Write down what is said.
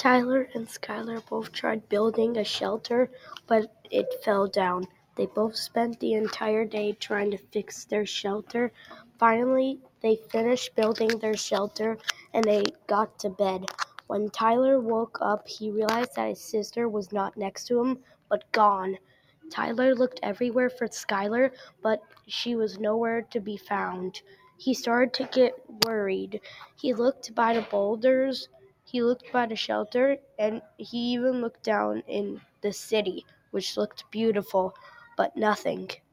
Tyler and Skylar both tried building a shelter, but it fell down. They both spent the entire day trying to fix their shelter. Finally, they finished building their shelter and they got to bed. When Tyler woke up, he realized that his sister was not next to him, but gone. Tyler looked everywhere for Skylar, but she was nowhere to be found. He started to get worried. He looked by the boulders, he looked by the shelter, and he even looked down in the city, which looked beautiful, but nothing.